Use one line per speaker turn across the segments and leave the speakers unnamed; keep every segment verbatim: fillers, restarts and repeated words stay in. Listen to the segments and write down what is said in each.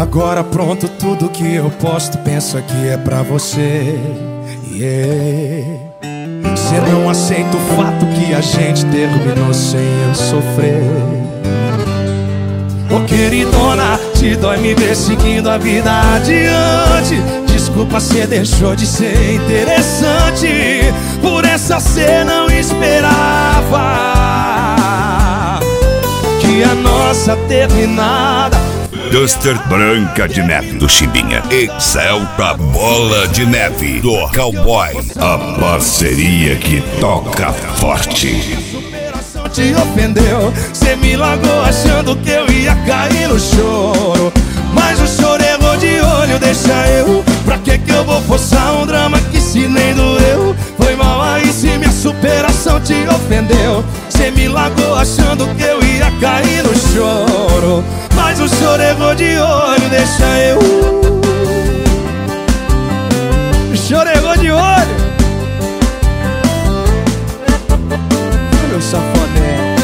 Agora pronto, tudo que eu posto, penso que é pra você. Yeah. Cê não aceita o fato que a gente terminou sem eu sofrer. Ô queridona, te dói me ver seguindo a vida adiante. Desculpa, cê deixou de ser interessante. Por essa cê não esperava que a nossa terminada.
Duster Branca de Neve do Chimbinha, Exalta Bola de Neve do Cowboy, a parceria que toca forte.
Te ofendeu, cê me largou achando que eu ia cair no choro. Mas o choro errou de olho, deixa eu. Pra que que eu vou forçar um drama que se nem doeu? Foi mal aí se minha superação te ofendeu. Cê me largou achando que eu ia cair no choro. Mas o choro errou de olho, deixa eu. O choro errou de olho. Meu safoné.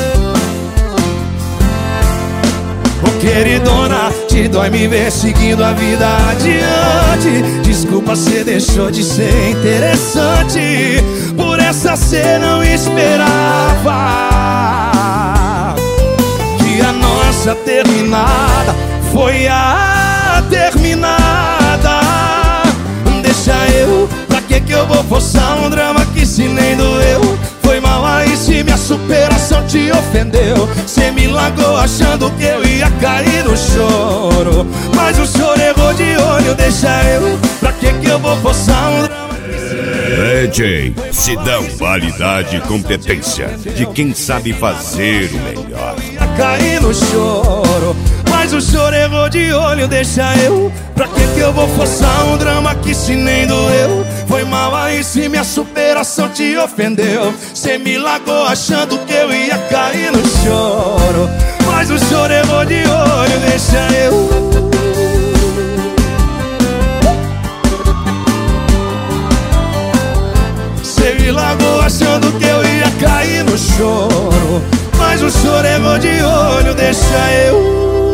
Ô queridona, te dói me ver seguindo a vida adiante. Desculpa, cê deixou de ser interessante. Por essa cê não esperava que a nossa terminada foi a terminada. Deixa eu, pra que que eu vou forçar um drama que se nem doeu? Foi mal aí se minha superação te ofendeu. Cê me largou achando que eu ia cair no choro. Mas o choro errou de olho, deixa eu. Pra que que eu vou forçar um drama que se nem doeu?
D J Sidão, qualidade e competência de quem sabe fazer o melhor.
Ia cair no choro. Mas o choro errou de olho, deixa eu. Pra que que eu vou forçar um drama que se nem doeu? Foi mal aí se minha superação te ofendeu. Cê me largou achando que eu ia cair no choro. Mas o choro errou de olho, deixa eu. Cê me largou achando que eu ia cair no choro. Mas o choro errou de olho, deixa eu.